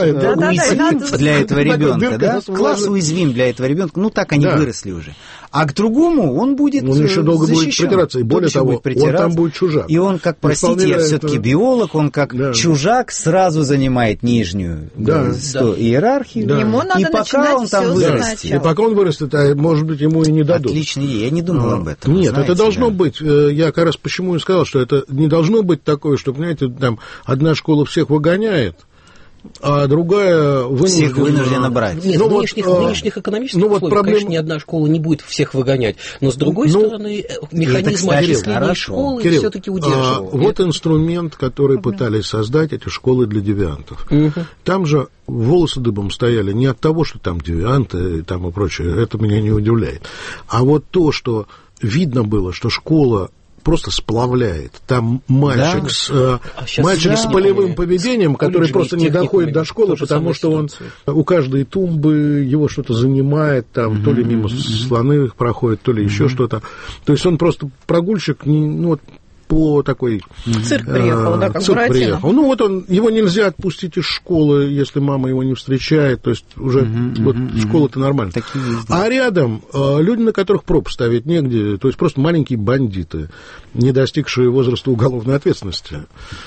уязвим для этого ребенка, да? Класс уязвим для этого ребенка. Ну, так они выросли уже. А к другому он будет защищен. Он еще долго будет притираться, и более того, он там будет чужак. И он, как, простите, я все-таки биолог, он как чужак сразу занимает нижнюю иерархию. Да. Ему надо и пока он там вырастет. И пока он вырастет, может быть, ему и не дадут. Отличная идея, я не думал об этом. Нет, знаете, это должно быть, я как раз почему и сказал, что это не должно быть такое, что, понимаете, там одна школа всех выгоняет, а другая вынуждена брать. Нет, в нынешних экономических условиях, конечно, ни одна школа не будет всех выгонять, но, с другой стороны, механизм отчисления школы все-таки удерживал. Вот инструмент, который пытались создать, эти школы для девиантов. Там же волосы дыбом стояли не от того, что там девианты там и прочее, это меня не удивляет, а вот то, что видно было, что школа просто сплавляет. Там мальчик с полевым поведением, который просто не доходит до школы, потому что он у каждой тумбы его что-то занимает, там, то ли мимо слоны проходит, то ли еще что-то. То есть он просто прогульщик, по такой... Цирк приехал, да, как Цирк приехал. Ну, вот его нельзя отпустить из школы, если мама его не встречает, то есть уже школа-то нормальная. А рядом люди, на которых проб ставить негде, то есть просто маленькие бандиты, не достигшие возраста уголовной ответственности.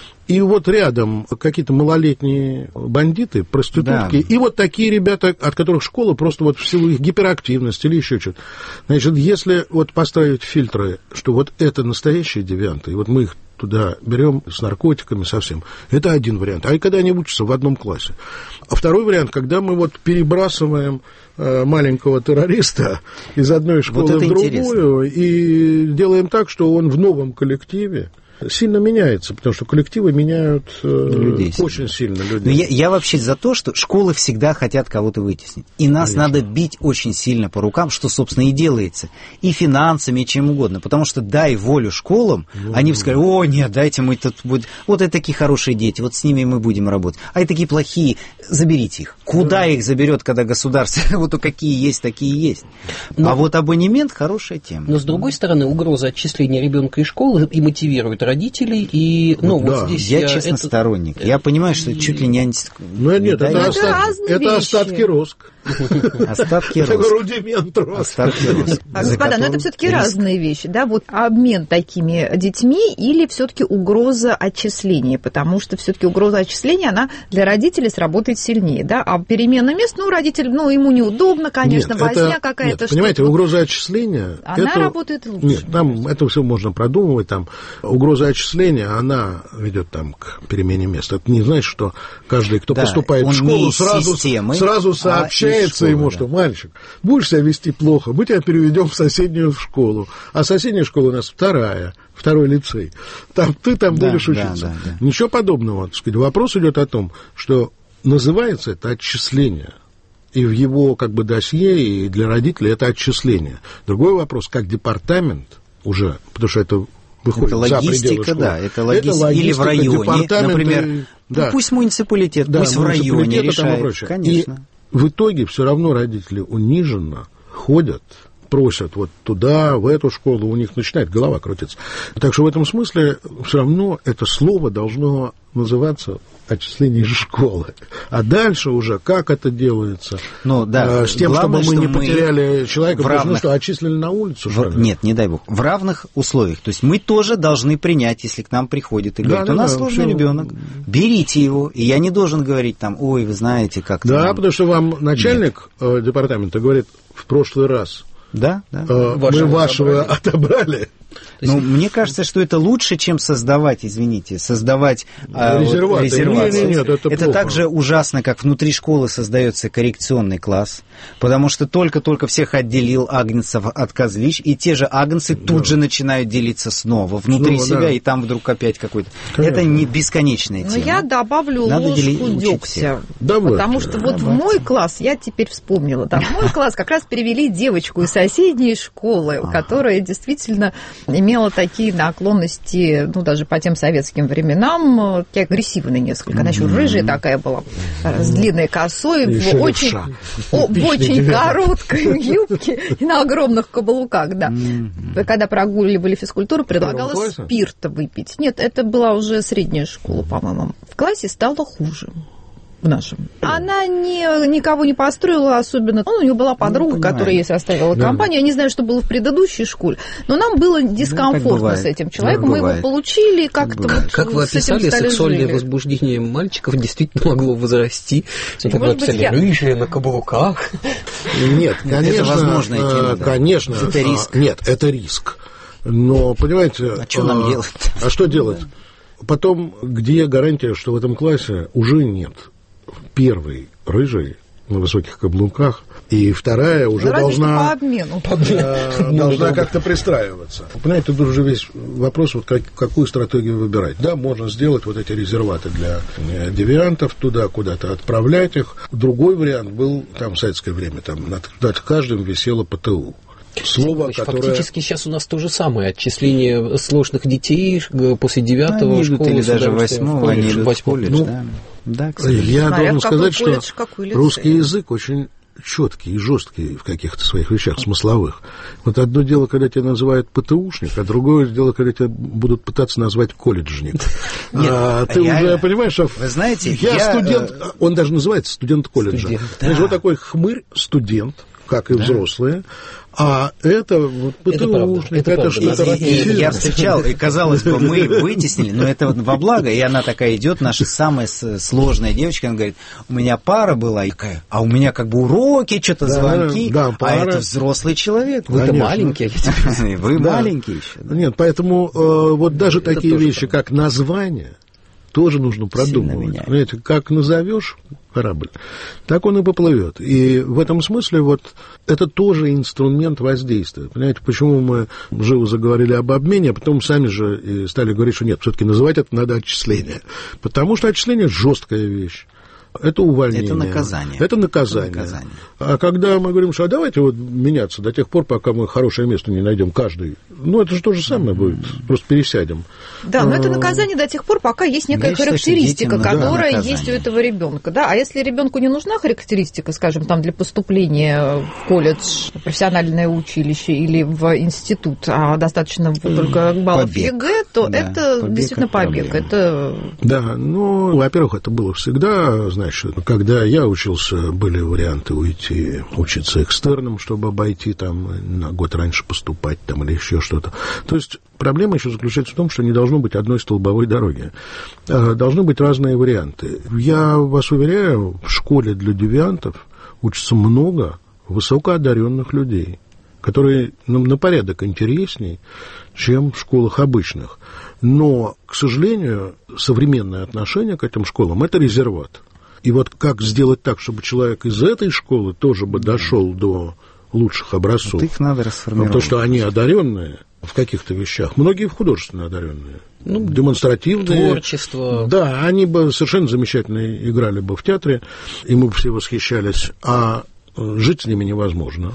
И вот рядом какие-то малолетние бандиты, проститутки, и вот такие ребята, от которых школа просто вот в силу их гиперактивности или еще что-то. Значит, если вот поставить фильтры, что вот это настоящие девианты, и вот мы их туда берем с наркотиками совсем, это один вариант. А и когда они учатся в одном классе. А второй вариант, когда мы вот перебрасываем маленького террориста из одной школы в другую и делаем так, что он в новом коллективе сильно меняется, потому что коллективы меняют людей очень сильно людей. Я вообще за то, что школы всегда хотят кого-то вытеснить. И нас надо бить очень сильно по рукам, что, собственно, и делается. И финансами, и чем угодно. Потому что дай волю школам, они бы сказали, о, нет, дайте мы тут будем... Вот это такие хорошие дети, вот с ними мы будем работать. А это такие плохие, заберите их. Куда их заберет, когда государство... Вот какие есть, такие есть. А вот абонемент — хорошая тема. Но, с другой стороны, угроза отчисления ребенка из школы и мотивирует родителей, и, вот здесь... Я, честно, сторонник. Я понимаю, что чуть ли не... Нет, это остатки РОСК. Остатки РОСК. Это рудимент РОСК. Господа, но это все-таки разные вещи, да? Вот обмен такими детьми или все-таки угроза отчисления? Потому что все-таки угроза отчисления, она для родителей сработает сильнее, да? А перемена мест, родитель, ему неудобно, конечно, возня какая-то. Нет, понимаете, угроза отчисления... Она работает лучше. Нет, там это все можно продумывать, там угроза отчисления, она ведет там к перемене мест. Это не значит, что каждый, кто поступает в школу, сразу сообщается ему, что мальчик, будешь себя вести плохо, мы тебя переведем в соседнюю школу. А соседняя школа у нас второй лицей. Ты там будешь учиться. Ничего подобного. Так сказать, вопрос идет о том, что называется это отчисление. И в его досье, и для родителей это отчисление. Другой вопрос, как департамент уже, потому что это выходит за пределы школы. Это логистика. Или в районе, например, пусть муниципалитет, пусть в районе решает. Конечно. И в итоге все равно родители униженно ходят, просят вот туда, в эту школу, у них начинает голова крутиться. Так что в этом смысле все равно это слово должно называться отчисление из школы. А дальше уже, как это делается, с тем, главное, чтобы мы не потеряли человека, потому что отчислили на улицу. Нет, не дай бог. В равных условиях. То есть мы тоже должны принять, если к нам приходит и говорит, у нас сложный ребенок, берите его. И я не должен говорить там, ой, вы знаете, как... Да, потому что вам начальник департамента говорит в прошлый раз, мы вашего отобрали. Ну, мне кажется, что это лучше, чем создавать резерваты. Нет, это так же ужасно, как внутри школы создается коррекционный класс, потому что только-только всех отделил агнцев от козлищ, и те же агнцы тут же начинают делиться снова внутри себя, и там вдруг опять какой-то... Это не бесконечная тема. Но я добавлю ложку дегтя, потому что вот в мой класс, я теперь вспомнила, в мой класс как раз перевели девочку из соседней школы, которая действительно имела такие наклонности, даже по тем советским временам, такие агрессивные несколько. Она еще рыжая такая была, с длинной косой, в очень короткой юбке и на огромных каблуках, да. Когда прогуливали физкультуру, предлагалось спирта выпить. Нет, это была уже средняя школа, по-моему. В классе стало хуже. В нашем. Она никого не построила особенно. У нее была подруга, которая ей составила компанию. Я не знаю, что было в предыдущей школе, но нам было дискомфортно с этим человеком. Мы его получили как-то. Как вы описали, сексуальное возбуждение мальчиков действительно могло возрасти. Рыжие на каблуках. Нет, конечно. Это возможная тема. Конечно. Это риск. Нет, это риск. Но, понимаете... А что нам делать? А что делать? Потом, где гарантия, что в этом классе уже нет первый рыжий на высоких каблуках, и вторая уже должна как-то пристраиваться. Понимаете, тут уже весь вопрос, какую стратегию выбирать. Да, можно сделать вот эти резерваты для девиантов, туда куда-то отправлять их. Другой вариант был, в советское время, над каждым висело ПТУ. Слово, которое... Фактически сейчас у нас то же самое. Отчисление сложных детей после 9-го школы. Или даже 8-го, они идут в колледж, да, я должен сказать, что русский язык очень четкий и жесткий в каких-то своих вещах смысловых. Вот одно дело, когда тебя называют ПТУшник, а другое дело, когда тебя будут пытаться назвать колледжник. Ты уже понимаешь, что... Вы знаете, я студент, он даже называется студент колледжа. Знаешь, вот такой хмырь студент, как и взрослые, а это ПТУшник, это что-то... Я встречал, и, казалось бы, мы вытеснили, но это во благо, и она такая идет, наша самая сложная девочка, она говорит, у меня пара была, а у меня уроки, что-то звонки, а это взрослый человек. Вы-то маленькие. Вы маленькие еще. Нет, поэтому вот даже такие вещи, как название, тоже нужно продумывать. Понимаете, как назовешь корабль, так он и поплывет. И в этом смысле вот это тоже инструмент воздействия. Понимаете, почему мы живо заговорили об обмене, а потом сами же и стали говорить, что нет, все-таки называть это надо отчисление. Потому что отчисление жесткая вещь. Это увольнение. Это наказание. Это наказание. А когда мы говорим, что давайте меняться до тех пор, пока мы хорошее место не найдем каждый, это же то же самое будет, просто пересядем. Да, но это наказание до тех пор, пока есть некая характеристика, которая есть у этого ребенка. Да? А если ребенку не нужна характеристика, скажем, для поступления в колледж, профессиональное училище или в институт, а достаточно только баллов ЕГЭ, то это действительно побег. Да, во-первых, это было всегда. Значит, когда я учился, были варианты учиться экстерном, чтобы обойти на год раньше поступать или еще что-то. То есть проблема еще заключается в том, что не должно быть одной столбовой дороги. Должны быть разные варианты. Я вас уверяю, в школе для девиантов учатся много высокоодаренных людей, которые на порядок интересней, чем в школах обычных. Но, к сожалению, современное отношение к этим школам – это резерват. И вот как сделать так, чтобы человек из этой школы тоже бы дошел до лучших образцов? Их надо расформировать. Потому что они одаренные в каких-то вещах. Многие художественно одаренные. Демонстративные. Творчество. Да, они бы совершенно замечательно играли бы в театре, и мы бы все восхищались. А жить с ними невозможно.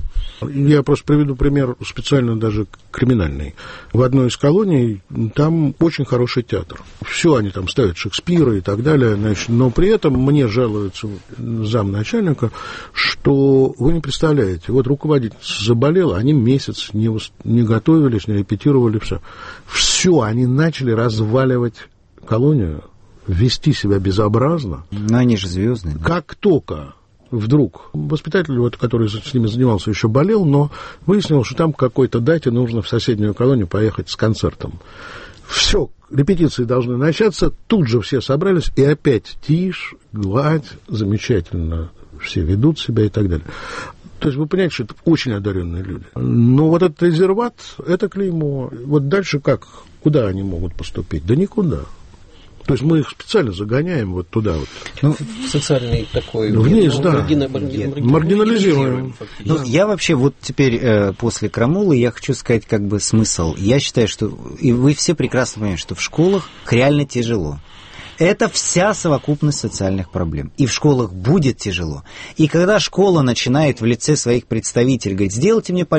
Я просто приведу пример специально даже криминальный. В одной из колоний там очень хороший театр. Все они там ставят Шекспира и так далее. Но при этом мне жалуется замначальника, что вы не представляете, вот руководительница заболела, они месяц не готовились, не репетировали, все. Все, они начали разваливать колонию вести себя безобразно. Но они же звездные. Как только вдруг воспитатель, вот, который с ними занимался, еще болел, но выяснил, что там к какой-то дате нужно в соседнюю колонию поехать с концертом. Все, репетиции должны начаться, тут же все собрались, и опять тишь, гладь, замечательно все ведут себя и так далее. То есть вы понимаете, что это очень одаренные люди. Но вот этот резерват, это клеймо. Вот дальше как? Куда они могут поступить? Да никуда. То есть мы их специально загоняем вот туда вот. Ну, социальный такой... Вниз, да. Маргинализируем. Ну, я вообще вот теперь после Крамолы я хочу сказать как бы смысл. Я считаю, что... И вы все прекрасно понимаете, что в школах реально тяжело. Это вся совокупность социальных проблем. И в школах будет тяжело. И когда школа начинает в лице своих представителей говорить, сделайте мне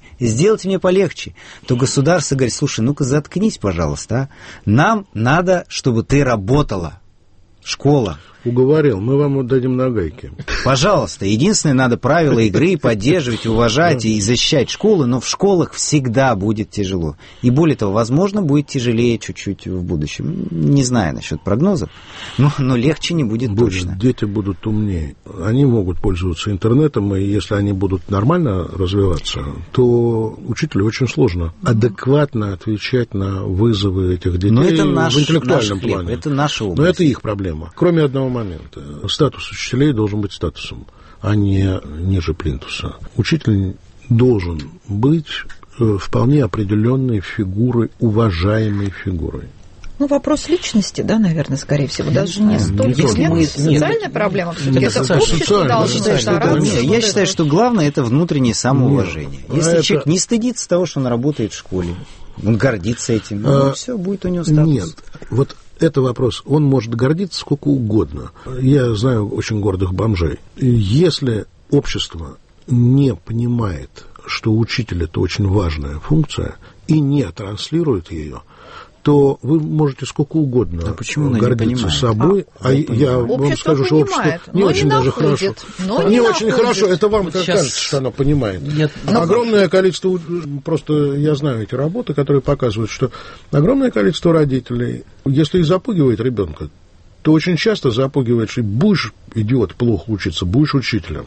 полегче, то государство говорит, слушай, ну-ка заткнись, пожалуйста. А? Нам надо, чтобы ты работала. Школа. Уговорил, мы вам дадим нагайки. Пожалуйста, единственное, надо правила игры поддерживать, уважать и защищать школы, но в школах всегда будет тяжело. И более того, возможно, будет тяжелее чуть-чуть в будущем. Не знаю насчет прогнозов, но легче не будет точно. Дети будут умнее. Они могут пользоваться интернетом, и если они будут нормально развиваться, то учителю очень сложно адекватно отвечать на вызовы этих детей в интеллектуальном плане. Это наша область. Но это их проблема. Кроме одного момента. Статус учителей должен быть статусом, а не ниже плинтуса. Учитель должен быть вполне определенной фигурой, уважаемой фигурой. Ну, вопрос личности, да, наверное, скорее всего. Даже не столько социальная проблема, все-таки это общество должно стараться. Я считаю, что главное это внутреннее самоуважение. Если человек не стыдится того, что он работает в школе, он гордится этим, ну, все, будет у него статус. Нет, вот это вопрос. Он может гордиться сколько угодно. Я знаю очень гордых бомжей. Если общество не понимает, что учитель – это очень важная функция, и не транслирует ее, то вы можете сколько угодно гордиться собой. Я вам скажу, что общество не очень даже хорошо. Не очень хорошо. Это вам кажется, что оно понимает. Огромное количество, просто я знаю эти работы, которые показывают, что огромное количество родителей, если и запугивает ребенка, то очень часто запугивает, что будешь, идиот, плохо учиться, будешь учителем.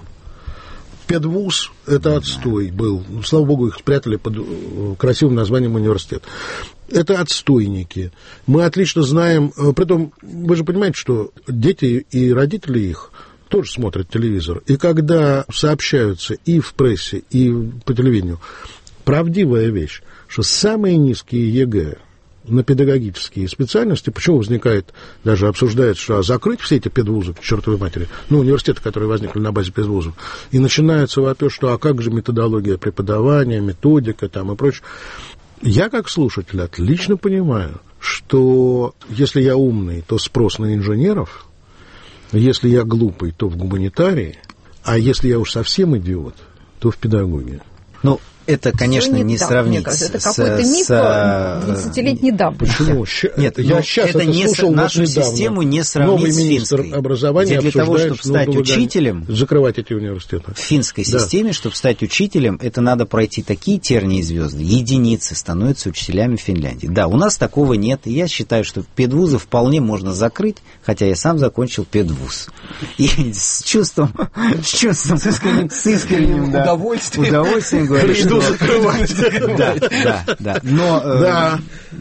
Педвуз – это отстой был. Слава богу, их спрятали под красивым названием университет. Это отстойники. Мы отлично знаем... Притом, вы же понимаете, что дети и родители их тоже смотрят телевизор. И когда сообщаются и в прессе, и по телевидению, правдивая вещь, что самые низкие ЕГЭ на педагогические специальности, почему возникает, даже обсуждается, что закрыть все эти педвузы, к чертовой матери, университеты, которые возникли на базе педвузов, и начинается вопрос, что а как же методология преподавания, методика там и прочее. Я, как слушатель, отлично понимаю, что если я умный, то спрос на инженеров, если я глупый, то в гуманитарии, а если я уж совсем идиот, то в педагогии. Ну, это, конечно, не сравнить это какой-то миф 20-летней давности. Почему? Нет, я сейчас это слушал нашу систему не сравнить с финской. Образования для того, чтобы стать учителем, закрывать эти университеты. В финской системе, чтобы стать учителем, это надо пройти такие тернии и звезды. Единицы становятся учителями в Финляндии. Да, у нас такого нет. И я считаю, что педвузы вполне можно закрыть, хотя я сам закончил педвуз. И с чувством, с искренним удовольствием говорю, что закрывать. Да. Но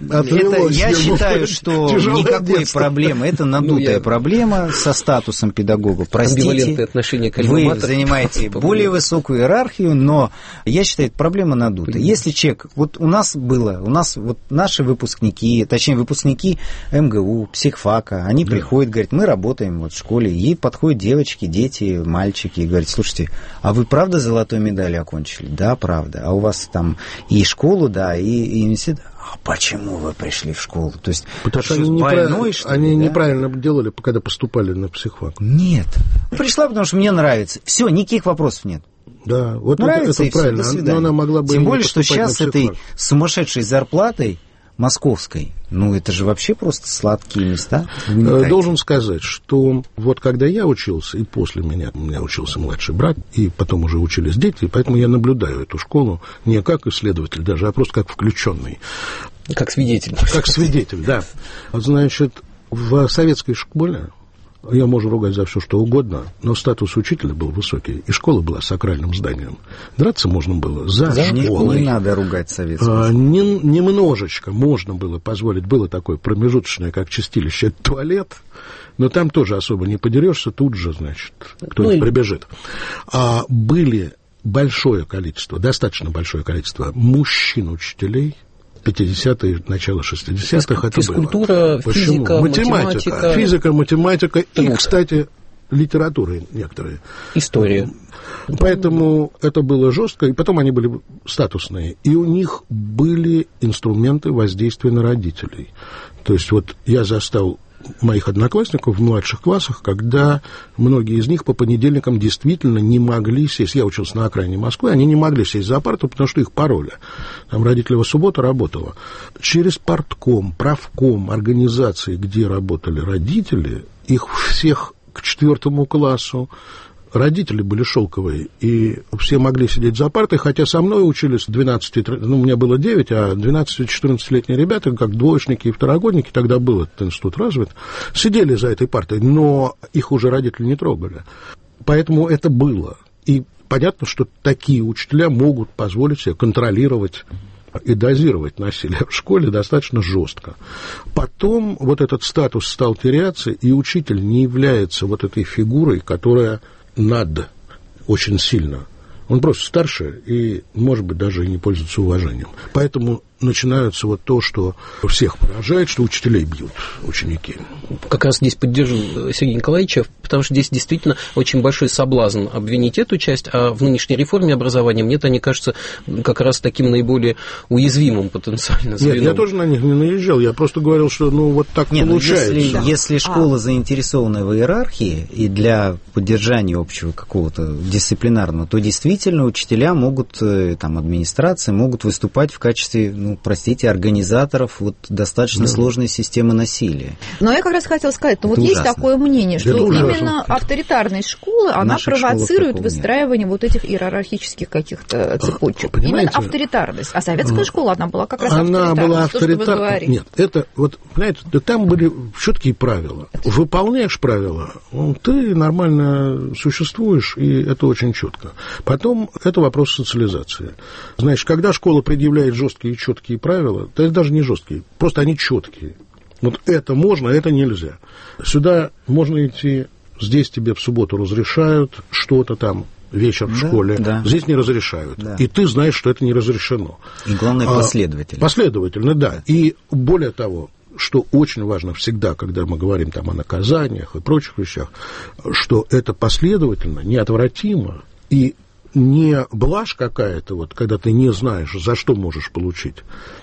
я считаю, что никакой проблемы. Это надутая проблема со статусом педагога. Простите, вы занимаете более высокую иерархию, но я считаю, это проблема надутая. Если человек, вот у нас вот наши выпускники, точнее выпускники МГУ, психфака, они приходят, говорят, мы работаем вот в школе, и подходят девочки, дети, мальчики, и говорят, слушайте, а вы правда золотой медали окончили? Да, правда. А у вас там и школу, да, и университет. А почему вы пришли в школу? То есть, потому что они неправильно делали, когда поступали на психфак. Нет. Пришла, потому что мне нравится. Все, никаких вопросов нет. Да, вот нравится, это правильно. Но она могла бы. Тем более, что сейчас с этой сумасшедшей зарплатой московской, это же вообще просто сладкие места. Должен сказать, что вот когда я учился, и после меня, у меня учился младший брат, и потом уже учились дети, поэтому я наблюдаю эту школу не как исследователь даже, а просто как включенный. Как свидетель. Как свидетель, да. Значит, В советской школе, я могу ругать за все, что угодно, но статус учителя был высокий, и школа была сакральным зданием. Драться можно было за школой. Не надо ругать советскую. Немножечко можно было позволить. Было такое промежуточное, как чистилище, это туалет, но там тоже особо не подерешься, тут же, значит, кто-нибудь прибежит. Были большое количество, достаточно большое количество мужчин-учителей, 50-е, начало 60-х это физкультура, было. Физика, математика. Физика, математика и, кстати, литературы некоторые. История. Поэтому это было жестко, и потом они были статусные. И у них были инструменты воздействия на родителей. То есть вот я застал моих одноклассников в младших классах, когда многие из них по понедельникам действительно не могли сесть. Я учился на окраине Москвы, они не могли сесть за парту, потому что их пароли. Там родителева суббота работала. Через партком, правком, организации, где работали родители, их всех к 4 классу, родители были шелковые, и все могли сидеть за партой, хотя со мной учились 12, у меня было 9, а 12-14-летние ребята, как двоечники и второгодники, тогда был этот институт развит, сидели за этой партой, но их уже родители не трогали. Поэтому это было. И понятно, что такие учителя могут позволить себе контролировать и дозировать насилие в школе достаточно жестко. Потом вот этот статус стал теряться, и учитель не является вот этой фигурой, которая над очень сильно. Он просто старше и, может быть, даже и не пользуется уважением. Поэтому начинается вот то, что всех поражает, что учителей бьют ученики. Как раз здесь поддержу Сергея Николаевича, потому что здесь действительно очень большой соблазн обвинить эту часть, а в нынешней реформе образования мне-то они кажутся как раз таким наиболее уязвимым потенциально звеном. Нет, я тоже на них не наезжал, я просто говорил, что вот так получается. Если школа заинтересована в иерархии и для поддержания общего какого-то дисциплинарного, то действительно учителя могут, там, администрации могут выступать в качестве, простите, организаторов достаточно сложной системы насилия. Но я как раз хотела сказать, есть такое мнение, что именно авторитарность школы, она провоцирует выстраивание вот этих иерархических каких-то цепочек. Именно авторитарность. А советская школа, она была как раз она была авторитарной. Нет, это, знаете, там были четкие правила. Выполняешь правила, ты нормально существуешь, и это очень четко. Потом это вопрос социализации. Значит, когда школа предъявляет жесткие и четкие правила, то это даже не жесткие, просто они четкие. Вот это можно, это нельзя. Сюда можно идти, здесь тебе в субботу разрешают что-то там, вечер в школе, здесь не разрешают. Да. И ты знаешь, что это не разрешено. И главное, последовательно. Последовательно, да. И более того, что очень важно всегда, когда мы говорим там о наказаниях и прочих вещах, что это последовательно, неотвратимо, и не блажь какая-то, когда ты не знаешь, за что можешь получить,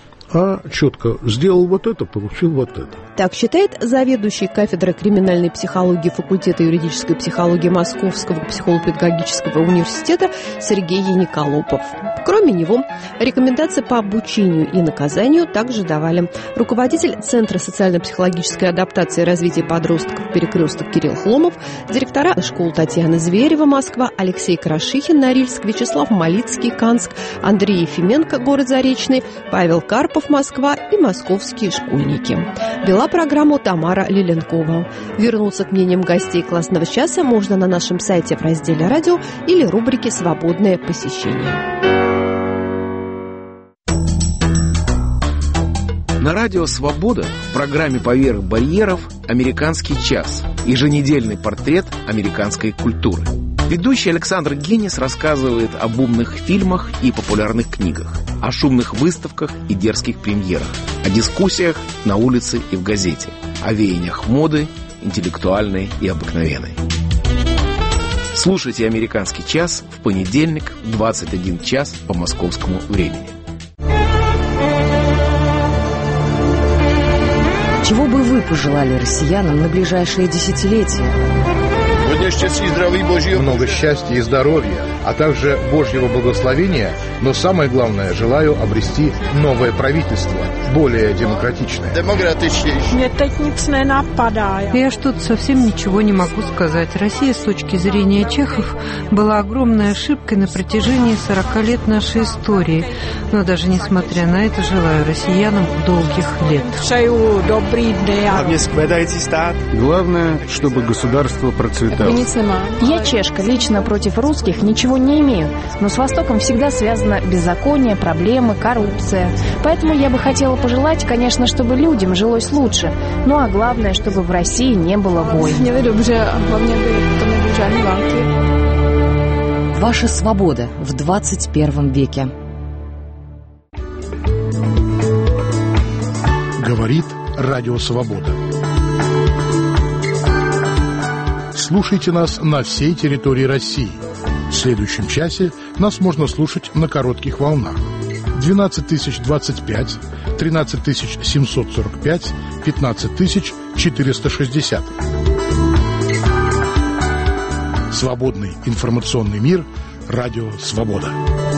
а четко сделал вот это, получил вот это. Так считает заведующий кафедрой криминальной психологии факультета юридической психологии Московского психолого-педагогического университета Сергей Яниколопов. Кроме него, рекомендации по обучению и наказанию также давали руководитель Центра социально-психологической адаптации и развития подростков «Перекресток» Кирилл Хломов, директора школ Татьяна Зверева, Москва, Алексей Крашихин, Норильск, Вячеслав Малицкий, Канск, Андрей Ефименко, город Заречный, Павел Карпов, Москва и московские школьники. Вела программу Тамара Лиленкова. Вернуться к мнениям гостей классного часа можно на нашем сайте в разделе «Радио» или рубрике «Свободное посещение». На радио «Свобода» в программе «Поверх барьеров» «Американский час». Еженедельный портрет американской культуры. Ведущий Александр Генис рассказывает об умных фильмах и популярных книгах, о шумных выставках и дерзких премьерах, о дискуссиях на улице и в газете, о веяниях моды, интеллектуальной и обыкновенной. Слушайте «Американский час» в понедельник в 21 час по московскому времени. Чего бы вы пожелали россиянам на ближайшие десятилетия? Много счастья и здоровья, а также Божьего благословения, но самое главное, желаю обрести новое правительство, более демократичное. Я что-то совсем ничего не могу сказать. Россия, с точки зрения чехов, была огромной ошибкой на протяжении 40 лет нашей истории. Но даже несмотря на это, желаю россиянам долгих лет. Главное, чтобы государство процветало. Я чешка, лично против русских ничего не имею, но с Востоком всегда связано беззаконие, проблемы, коррупция. Поэтому я бы хотела пожелать, конечно, чтобы людям жилось лучше, ну а главное, чтобы в России не было войн. Ваша свобода в 21 веке. Говорит Радио Свобода. Слушайте нас на всей территории России. В следующем часе нас можно слушать на коротких волнах. 12025, 13745, 15460. Свободный информационный мир. Радио Свобода.